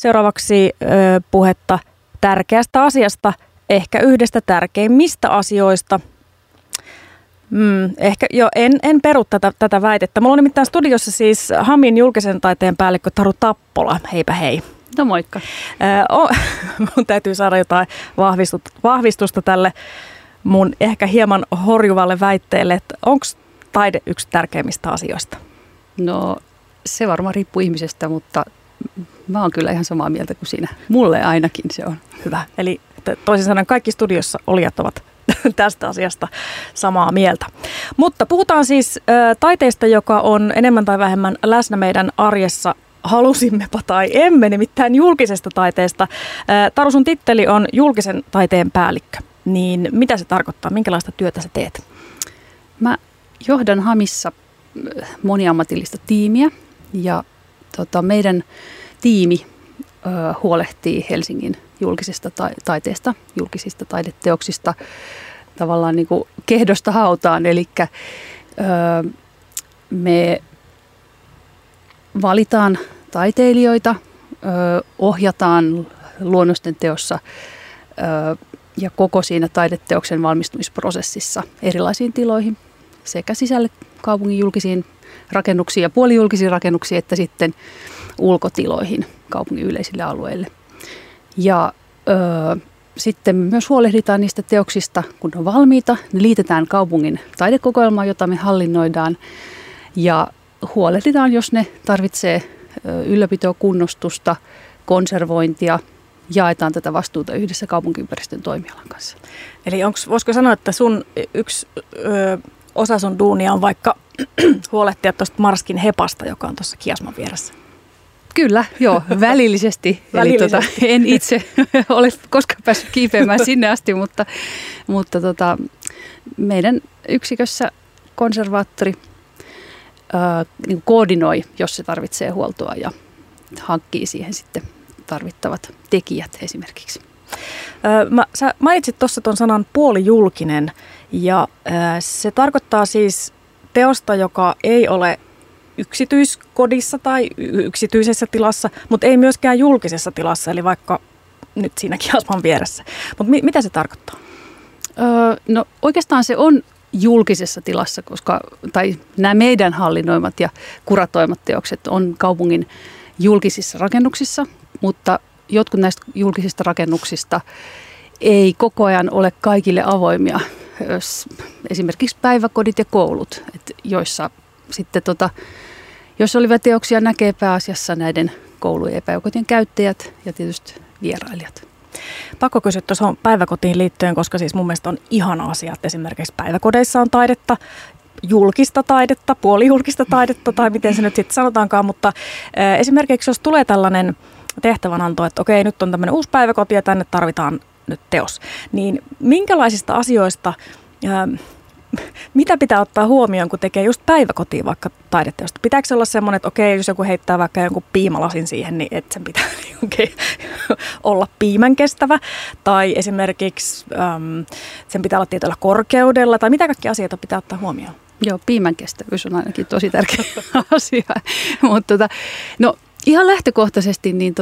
Seuraavaksi puhetta tärkeästä asiasta, ehkä yhdestä tärkeimmistä asioista. Ehkä jo en peru tätä väitettä. Mulla on nimittäin studiossa siis Hamin julkisen taiteen päällikkö Taru Tappola. Heipä hei. No moikka. Mun täytyy saada jotain vahvistusta tälle mun ehkä hieman horjuvalle väitteelle, että onko taide yksi tärkeimmistä asioista? No se varmaan riippuu ihmisestä, mutta mä oon kyllä ihan samaa mieltä kuin sinä. Mulle ainakin se on. Hyvä. Eli toisin sanoen kaikki studiossa olijat ovat tästä asiasta samaa mieltä. Mutta puhutaan siis taiteesta, joka on enemmän tai vähemmän läsnä meidän arjessa, halusimmepa tai emme, nimittäin julkisesta taiteesta. Taru, sun titteli on julkisen taiteen päällikkö. Niin mitä se tarkoittaa? Minkälaista työtä sä teet? Mä johdan Hamissa moniammatillista tiimiä ja meidän tiimi huolehtii Helsingin julkisesta taiteesta, julkisista taideteoksista tavallaan niin kuin kehdosta hautaan. Eli me valitaan taiteilijoita, ohjataan luonnosten teossa ja koko siinä taideteoksen valmistumisprosessissa erilaisiin tiloihin sekä sisälle kaupungin julkisiin rakennuksiin ja puolijulkisiin rakennuksiin että sitten ulkotiloihin kaupungin yleisille alueille. Ja sitten myös huolehditaan niistä teoksista, kun ne on valmiita. Ne liitetään kaupungin taidekokoelmaan, jota me hallinnoidaan ja huolehditaan, jos ne tarvitsee ylläpitoa, kunnostusta, konservointia. Jaetaan tätä vastuuta yhdessä kaupunkiympäristön toimialan kanssa. Eli voisiko sanoa, että sun yksi osa sun duunia on vaikka huolehtia tuosta Marskin hepasta, joka on tuossa Kiasman vieressä? Kyllä, joo, välillisesti. Eli en itse ole koskaan päässyt kiipeämään sinne asti, mutta meidän yksikössä konservaattori niin koordinoi, jos se tarvitsee huoltoa ja hankkii siihen sitten tarvittavat tekijät esimerkiksi. Sä mainitsit tuossa tuon sanan puolijulkinen ja se tarkoittaa siis teosta, joka ei ole yksityiskodissa tai yksityisessä tilassa, mutta ei myöskään julkisessa tilassa, eli vaikka nyt siinä Kiasman vieressä. Mutta mitä se tarkoittaa? No oikeastaan se on julkisessa tilassa, tai nämä meidän hallinnoimat ja kuratoimat teokset on kaupungin julkisissa rakennuksissa, mutta jotkut näistä julkisista rakennuksista ei koko ajan ole kaikille avoimia. Esimerkiksi päiväkodit ja koulut, joissa sitten jos olivia teoksia näkee pääasiassa näiden koulujen ja päiväkotien käyttäjät ja tietysti vierailijat. Pakko kysyä tuossa päiväkotiin liittyen, koska siis mun mielestä on ihana asia, että esimerkiksi päiväkodeissa on taidetta, julkista taidetta, puolijulkista taidetta tai miten se nyt sitten sanotaankaan, mutta esimerkiksi jos tulee tällainen tehtävänanto, että okei, nyt on tämmöinen uusi päiväkoti ja tänne tarvitaan nyt teos, niin minkälaisista asioista, mitä pitää ottaa huomioon, kun tekee just päiväkotiin vaikka taideteosta? Pitääkö olla semmoinen, että okei, jos joku heittää vaikka jonkun piimalasin siihen, niin että sen pitää olla piimän kestävä, tai esimerkiksi sen pitää olla tietyllä korkeudella, tai mitä kaikkia asioita pitää ottaa huomioon? Joo, piimän kestävyys on ainakin tosi tärkeä asia, mutta no ihan lähtökohtaisesti niin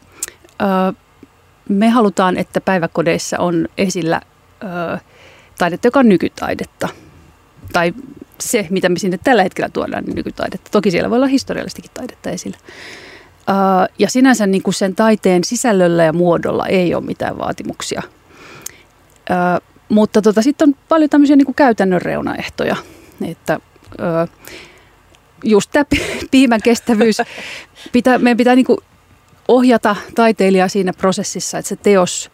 me halutaan, että päiväkodeissa on esillä taidetta, joka on nykytaidetta. Tai se, mitä me sinne tällä hetkellä tuodaan, niin nykytaidetta. Toki siellä voi olla historiallistakin taidetta esillä. Ja sinänsä niin kuin sen taiteen sisällöllä ja muodolla ei ole mitään vaatimuksia. Mutta sitten on paljon tämmöisiä niin kuin käytännön reunaehtoja. Että just tämä piimän kestävyys, meidän pitää niin kuin ohjata taiteilijaa siinä prosessissa, että se teos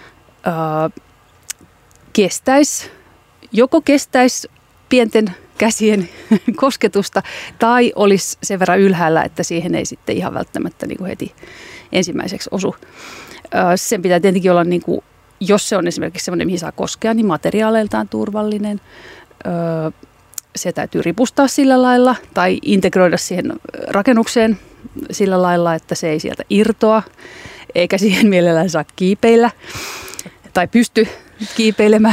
kestäisi pienten käsien kosketusta tai olisi sen verran ylhäällä, että siihen ei sitten ihan välttämättä niin kuin heti ensimmäiseksi osu. Sen pitää tietenkin olla, niin kuin, jos se on esimerkiksi sellainen, mihin saa koskea, niin materiaaleiltaan turvallinen. Se täytyy ripustaa sillä lailla tai integroida siihen rakennukseen sillä lailla, että se ei sieltä irtoa, eikä siihen mielellään saa kiipeillä tai pysty kiipeilemään.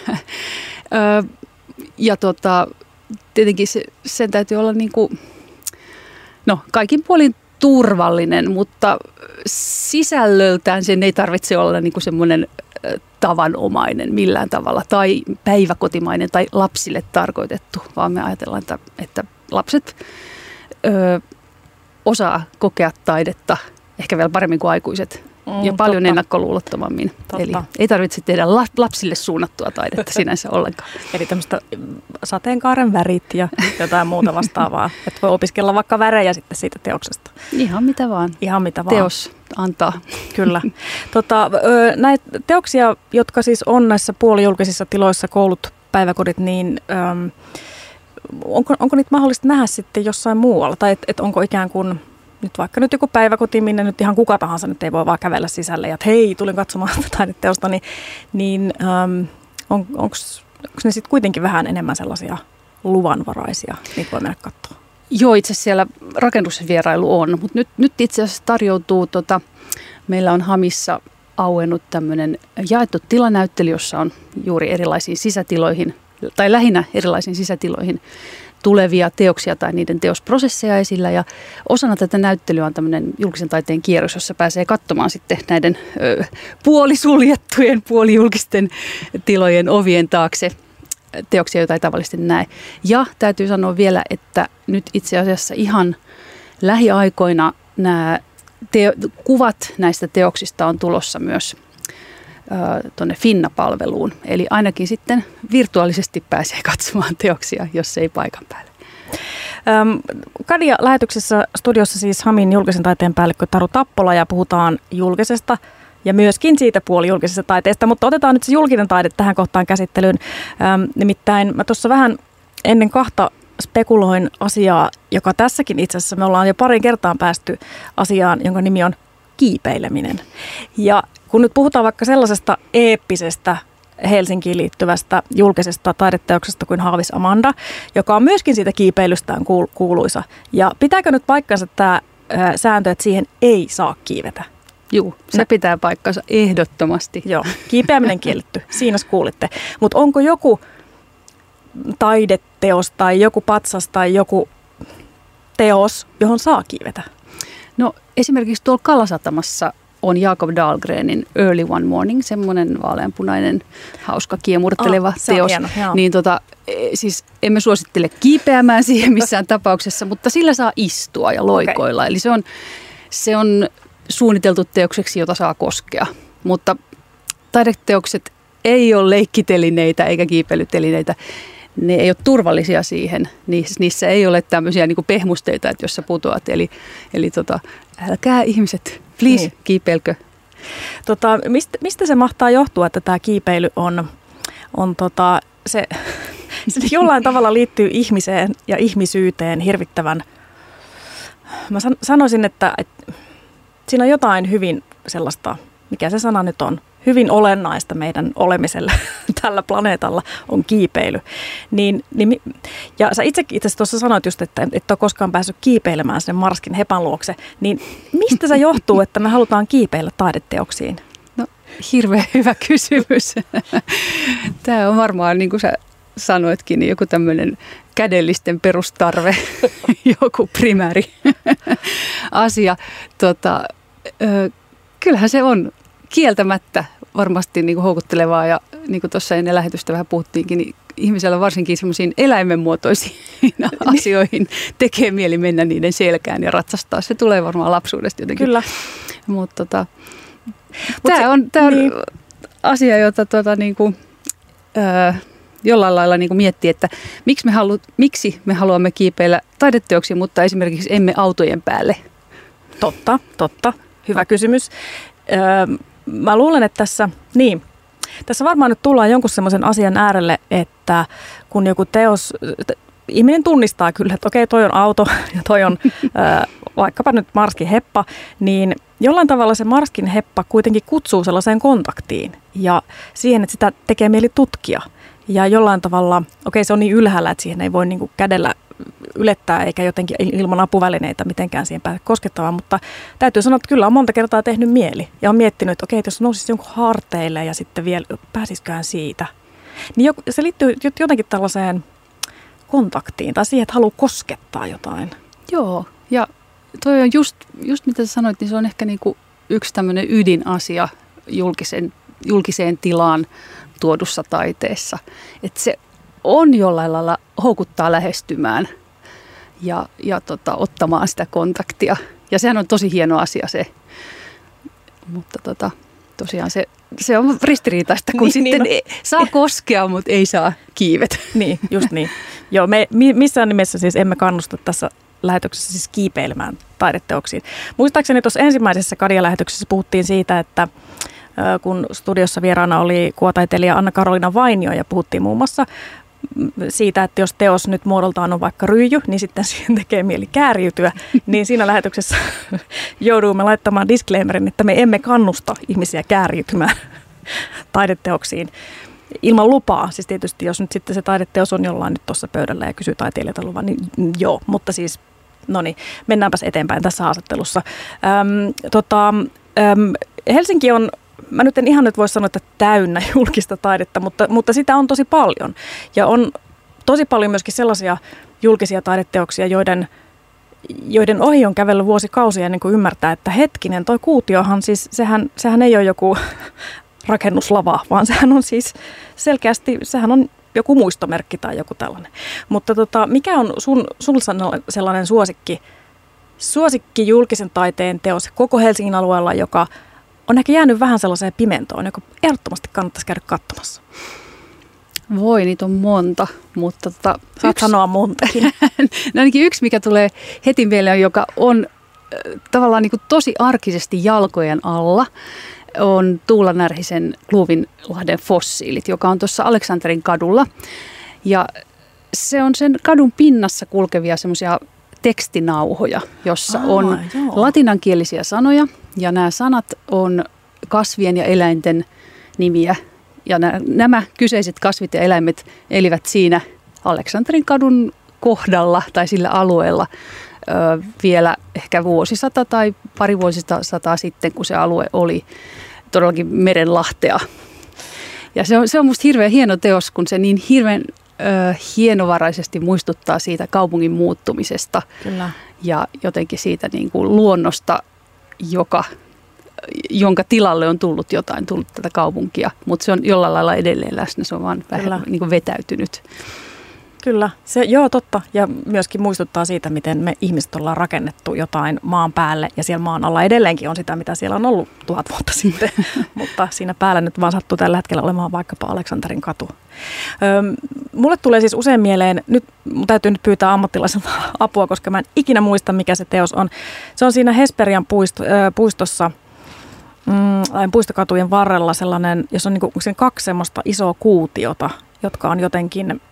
Ja tietenkin sen täytyy olla niin kuin, kaikin puolin turvallinen, mutta sisällöltään sen ei tarvitse olla niin kuin semmoinen tavanomainen millään tavalla tai päiväkotimainen tai lapsille tarkoitettu, vaan me ajatellaan, että lapset osaa kokea taidetta ehkä vielä paremmin kuin aikuiset ja paljon ennakkoluulottomammin. Totta. Eli ei tarvitse tehdä lapsille suunnattua taidetta sinänsä ollenkaan. Eli tämmöistä sateenkaaren värit ja jotain muuta vastaavaa. Että voi opiskella vaikka värejä sitten siitä teoksesta. Ihan mitä vaan. Ihan mitä vaan. Teos antaa. Kyllä. Näitä teoksia, jotka siis on näissä puolijulkisissa tiloissa, koulut, päiväkodit, niin onko niitä mahdollista nähdä sitten jossain muualla? Tai et onko ikään kuin nyt vaikka nyt joku päiväkoti, minne nyt ihan kuka tahansa nyt ei voi vaan kävellä sisälle ja että hei, tulin katsomaan tätä taideteosta, niin onko ne sitten kuitenkin vähän enemmän sellaisia luvanvaraisia, niitä voi mennä katsoa? Joo, itse asiassa siellä rakennusvierailu on, mutta nyt itse asiassa tarjoutuu, meillä on Hamissa auennut tämmöinen jaettu tilanäyttely, jossa on juuri erilaisiin sisätiloihin, tai lähinnä erilaisiin sisätiloihin tulevia teoksia tai niiden teosprosesseja esillä. Ja osana tätä näyttelyä on tämmöinen julkisen taiteen kierros, jossa pääsee katsomaan sitten näiden puolisuljettujen, puolijulkisten tilojen ovien taakse teoksia, joita ei tavallisesti näe. Ja täytyy sanoa vielä, että nyt itse asiassa ihan lähiaikoina nämä kuvat näistä teoksista on tulossa myös tuonne Finna-palveluun. Eli ainakin sitten virtuaalisesti pääsee katsomaan teoksia, jos ei paikan päälle. Kadia-lähetyksessä studiossa siis Hamin julkisen taiteen päällikkö Taru Tappola ja puhutaan julkisesta ja myöskin siitä puolijulkisesta taiteesta, mutta otetaan nyt se julkinen taide tähän kohtaan käsittelyyn. Nimittäin mä tuossa vähän ennen kahta spekuloin asiaa, joka tässäkin itse asiassa me ollaan jo parin kertaan päästy asiaan, jonka nimi on kiipeileminen. Ja kun nyt puhutaan vaikka sellaisesta eeppisestä Helsinkiin liittyvästä julkisesta taideteoksesta kuin Haavis Amanda, joka on myöskin siitä kiipeilystään kuuluisa. Ja pitääkö nyt paikkansa tämä sääntö, että siihen ei saa kiivetä? Joo, se pitää paikkansa ehdottomasti. Joo, kiipeäminen kielletty, siinä kuulitte. Mutta onko joku taideteos tai joku patsas tai joku teos, johon saa kiivetä? No esimerkiksi tuolla Kalasatamassa on Jakob Dahlgrenin Early One Morning, semmoinen vaaleanpunainen, hauska, kiemurteleva teos. Hieno, niin siis emme suosittele kiipeämään siihen missään tapauksessa, mutta sillä saa istua ja loikoilla. Okay. Eli se on suunniteltu teokseksi, jota saa koskea. Mutta taideteokset ei ole leikkitelineitä eikä kiipeilytelineitä. Ne ei ole turvallisia siihen. Niissä ei ole tämmöisiä niin kuin pehmusteita, että jos sä putoat. Eli älkää ihmiset, please, niin. Kiipeilkö. Mistä se mahtaa johtua, että tämä kiipeily se jollain tavalla liittyy ihmiseen ja ihmisyyteen hirvittävän. Mä sanoisin, että siinä on jotain hyvin sellaista, mikä se sana nyt on, hyvin olennaista meidän olemiselle tällä planeetalla on kiipeily. Ja sä itsekin tuossa sanoit just, että et ole koskaan päässyt kiipeilemään sen Marskin hepan luokse, niin mistä se johtuu, että me halutaan kiipeillä taideteoksiin? No hirveän hyvä kysymys. Tämä on varmaan, niin kuin sä sanoitkin, niin joku tämmöinen kädellisten perustarve, joku primääri asia. Kyllähän se on kieltämättä varmasti niin kuin houkuttelevaa ja niin kuin tuossa ennen lähetystä vähän puhuttiinkin, niin ihmisellä varsinkin semmoisiin eläimenmuotoisiin asioihin tekee mieli mennä niiden selkään ja ratsastaa. Se tulee varmaan lapsuudesta jotenkin. Kyllä. Mutta tämä on niin asia, jota niin kuin, jollain lailla niin kuin miettii, että miksi me haluamme kiipeillä taideteoksia, mutta esimerkiksi emme autojen päälle. Totta. Hyvä kysymys. Mä luulen, että tässä varmaan nyt tullaan jonkun semmoisen asian äärelle, että kun joku teos, ihminen tunnistaa kyllä, että okei, toi on auto ja toi on vaikkapa nyt Marskin heppa, niin jollain tavalla se Marskin heppa kuitenkin kutsuu sellaiseen kontaktiin ja siihen, että sitä tekee mieli tutkia. Ja jollain tavalla, se on niin ylhäällä, että siihen ei voi niinku kädellä ylettää eikä jotenkin ilman apuvälineitä mitenkään siihen pääse koskettamaan, mutta täytyy sanoa, että kyllä on monta kertaa tehnyt mieli ja on miettinyt, että jos nousisi jonkun harteille ja sitten vielä pääsisikään siitä, niin se liittyy jotenkin tällaiseen kontaktiin tai siihen, että haluaa koskettaa jotain. Joo, ja toi on just mitä sä sanoit, niin se on ehkä niin kuin yksi tämmöinen ydinasia julkiseen tilaan tuodussa taiteessa. Että se on jollain lailla houkuttaa lähestymään ja ottamaan sitä kontaktia. Ja sehän on tosi hieno asia se. Mutta tosiaan se on ristiriitaista, kun sitten saa koskea, mutta ei saa kiivetä. Niin, just niin. Joo, me missään nimessä siis emme kannusta tässä lähetyksessä siis kiipeilemään taideteoksiin. Muistaakseni tuossa ensimmäisessä Kadia-lähetyksessä puhuttiin siitä, että kun studiossa vieraana oli kuvataiteilija Anna-Karoliina Vainio ja puhuttiin muun muassa siitä, että jos teos nyt muodoltaan on vaikka ryijy, niin sitten siihen tekee mieli kääriytyä, niin siinä lähetyksessä joudumme laittamaan disclaimerin, että me emme kannusta ihmisiä kääriytymään taideteoksiin ilman lupaa. Siis tietysti jos nyt sitten se taideteos on jollain nyt tuossa pöydällä ja kysyy taiteilijalta luvan, niin joo, mutta siis no niin, mennäänpäs eteenpäin tässä haastattelussa. Helsinki on, mä nyt en ihan nyt voi sanoa, että täynnä julkista taidetta, mutta sitä on tosi paljon. Ja on tosi paljon myöskin sellaisia julkisia taideteoksia, joiden ohi on kävellyt vuosikausia ennen kuin ymmärtää, että hetkinen, toi kuutiohan siis, sehän ei ole joku rakennuslava, vaan sehän on siis selkeästi, sehän on joku muistomerkki tai joku tällainen. Mutta mikä on sun sellainen suosikki julkisen taiteen teos koko Helsingin alueella, joka on ehkä jäänyt vähän sellaiseen pimentoon, joka ehdottomasti kannattaisi käydä katsomassa? Voi, niitä on monta, mutta saat sanoa montakin. No ainakin yksi, mikä tulee heti mieleen, joka on tavallaan niin kuin tosi arkisesti jalkojen alla, on Tuula Närhisen Kluuvinlahden fossiilit, joka on tuossa Aleksanterin kadulla. Ja se on sen kadun pinnassa kulkevia semmoisia tekstinauhoja, jossa on latinankielisiä sanoja, ja nämä sanat on kasvien ja eläinten nimiä. Ja nämä kyseiset kasvit ja eläimet elivät siinä Aleksanterin kadun kohdalla tai sillä alueella vielä ehkä vuosisata tai pari vuosisataa sitten, kun se alue oli todellakin merenlahtea. Ja se on musta hirveän hieno teos, kun se niin hirveän hienovaraisesti muistuttaa siitä kaupungin muuttumisesta. Kyllä. Ja jotenkin siitä niin kuin luonnosta, jonka tilalle on tullut tätä kaupunkia, mutta se on jollain lailla edelleen läsnä, se on vaan vähän niin kuin vetäytynyt. Kyllä, totta. Ja myöskin muistuttaa siitä, miten me ihmiset ollaan rakennettu jotain maan päälle ja siellä maan alla edelleenkin on sitä, mitä siellä on ollut 1000 vuotta sitten. Mutta siinä päällä nyt vaan sattuu tällä hetkellä olemaan vaikkapa Aleksanterin katu. Mulle tulee siis usein mieleen, mun täytyy nyt pyytää ammattilaiselta apua, koska mä en ikinä muista, mikä se teos on. Se on siinä Hesperian puistossa, puistokatujen varrella sellainen, jos on niinku kaksi semmoista isoa kuutiota, jotka on jotenkin,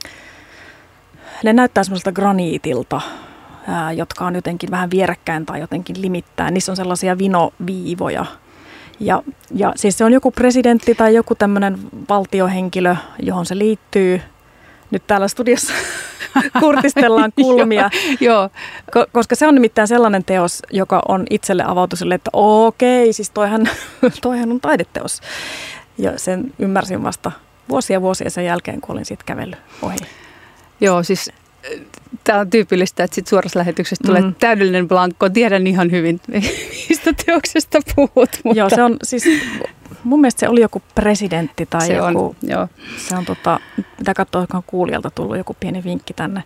ne näyttää semmoiselta graniitilta, jotka on jotenkin vähän vierekkäin tai jotenkin limittäin. Niissä on sellaisia vinoviivoja. Ja siis se on joku presidentti tai joku tämmöinen valtiohenkilö, johon se liittyy. Nyt täällä studiossa kurtistellaan kulmia, joo. Koska se on nimittäin sellainen teos, joka on itselle avautu sille, että okei, siis toihan on taideteos. Ja sen ymmärsin vasta vuosia sen jälkeen, kun olin siitä kävellyt ohi. Joo, siis tämä on tyypillistä, että sit suorassa lähetyksessä tulee täydellinen blankko. Tiedän ihan hyvin, mistä teoksesta puhut. Mutta joo, se on siis, mun mielestä se oli joku presidentti tai se joku. On, joo. Se on mitä katsoa, joka on kuulijalta tullut joku pieni vinkki tänne.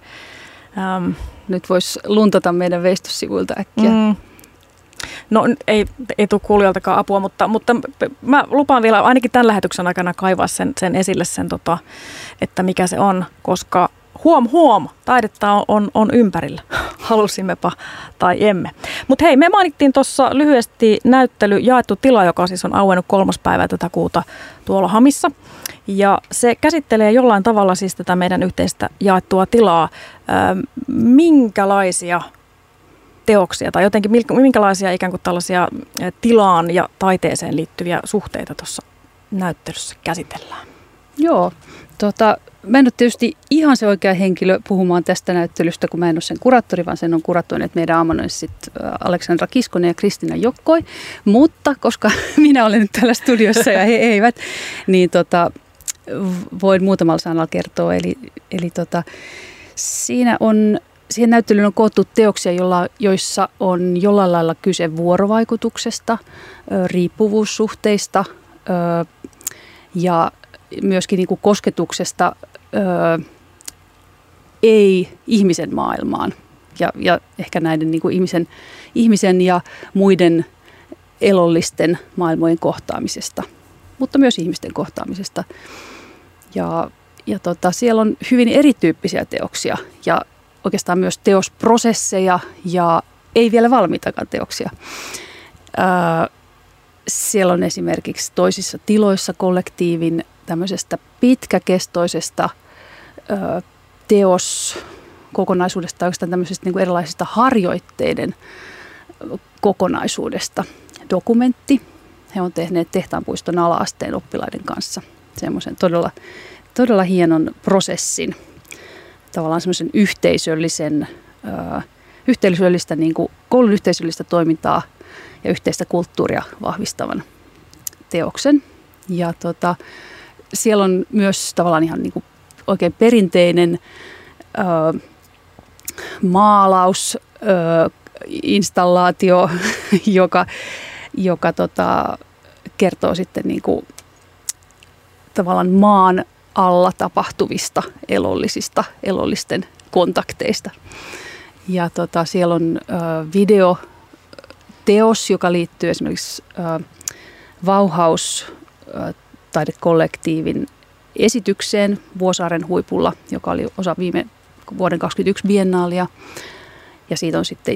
Nyt voisi luntata meidän veistossivuilta äkkiä. No ei tule kuulijaltakaan apua, mutta mä lupaan vielä ainakin tämän lähetyksen aikana kaivaa sen esille, että mikä se on, koska huom, taidetta on ympärillä, halusimmepa tai emme. Mutta hei, me mainittiin tuossa lyhyesti näyttely Jaettu tila, joka siis on auennut 3. päivä tätä kuuta tuolla Hamissa. Ja se käsittelee jollain tavalla siis tätä meidän yhteistä jaettua tilaa. Minkälaisia teoksia tai jotenkin minkälaisia ikään kuin tällaisia tilaan ja taiteeseen liittyviä suhteita tuossa näyttelyssä käsitellään? Joo, mä en ole tietysti ihan se oikea henkilö puhumaan tästä näyttelystä, kun mä en ole sen kuraattori, vaan sen on kuratoineet meidän amanuenssit Aleksandra Kiskonen ja Kristiina Jokkoi. Mutta koska minä olen nyt täällä studiossa ja he eivät, niin voin muutamalla sanalla kertoa. Eli siinä on siihen näyttelyyn on koottu teoksia, joissa on jollain lailla kyse vuorovaikutuksesta, riippuvuussuhteista ja myöskin niin kuin kosketuksesta ei-ihmisen maailmaan ja ehkä näiden niin kuin ihmisen ja muiden elollisten maailmojen kohtaamisesta, mutta myös ihmisten kohtaamisesta. Ja siellä on hyvin erityyppisiä teoksia ja oikeastaan myös teosprosesseja ja ei vielä valmiitakaan teoksia. Siellä on esimerkiksi Toisissa tiloissa kollektiivin tämmöisestä pitkäkestoisesta teoskokonaisuudesta, oikeastaan tämmöisestä niin kuin erilaisista harjoitteiden kokonaisuudesta dokumentti. He on tehneet Tehtaanpuiston ala-asteen oppilaiden kanssa semmoisen todella hienon prosessin, tavallaan semmoisen yhteisöllistä niin kuin koulun yhteisöllistä toimintaa ja yhteistä kulttuuria vahvistavan teoksen. Ja siellä on myös tavallaan ihan niin kuin oikein perinteinen maalausinstallaatio, joka kertoo sitten niin kuin tavallaan maan alla tapahtuvista elollisten kontakteista. Ja siellä on videoteos, joka liittyy esimerkiksi Bauhaus-taidekollektiivin esitykseen Vuosaaren huipulla, joka oli osa viime vuoden 2021 biennaalia. Ja siitä on sitten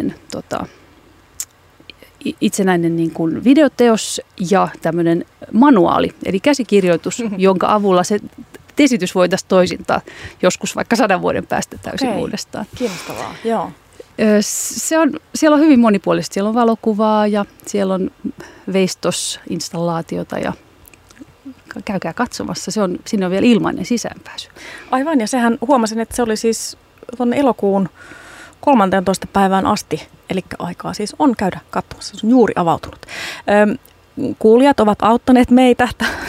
itsenäinen niin kuin videoteos ja tämmöinen manuaali, eli käsikirjoitus, jonka avulla se esitys voitaisiin toisintaa joskus vaikka 100 vuoden päästä täysin uudestaan. Kiinnostavaa, joo. Siellä on hyvin monipuolista. Siellä on valokuvaa ja siellä on veistosinstallaatiota ja käykää katsomassa. Sinne on vielä ilmainen sisäänpääsy. Aivan, ja sehän huomasin, että se oli siis tuonne elokuun 13. päivään asti, eli aikaa siis on käydä katsomassa. Se on juuri avautunut. Kuulijat ovat auttaneet meitä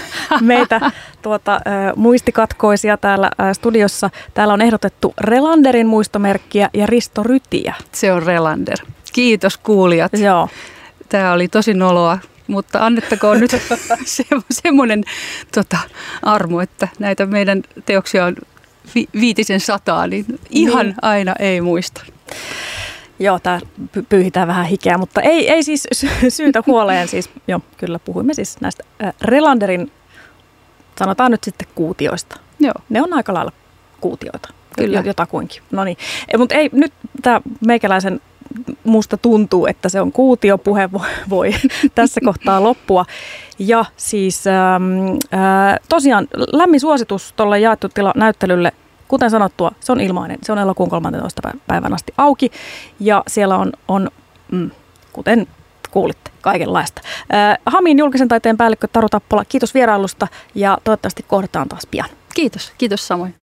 muistikatkoisia täällä studiossa. Täällä on ehdotettu Relanderin muistomerkkiä ja Risto Rytiä. Se on Relander. Kiitos kuulijat. Joo. Tämä oli tosi noloa, mutta annettakoon nyt semmoinen armo, että näitä meidän teoksia on 500, niin ihan aina ei muista. Joo, tää pyyhitään vähän hikeä, mutta ei siis syytä huoleen. Siis, joo, kyllä puhuimme siis näistä Relanderin, sanotaan nyt sitten kuutioista. Joo. Ne on aika lailla kuutioita, kyllä. Jotakuinkin. No niin, mutta ei nyt tämä meikäläisen musta tuntuu, että se on kuutiopuhe voi tässä kohtaa loppua. Ja siis tosiaan lämmin suositus tuolle jaettu tila näyttelylle. Kuten sanottua, se on ilmainen. Se on elokuun 13. päivän asti auki ja siellä on kuten kuulitte, kaikenlaista. Hamin julkisen taiteen päällikkö Taru Tappola, kiitos vierailusta ja toivottavasti kohdataan taas pian. Kiitos samoin.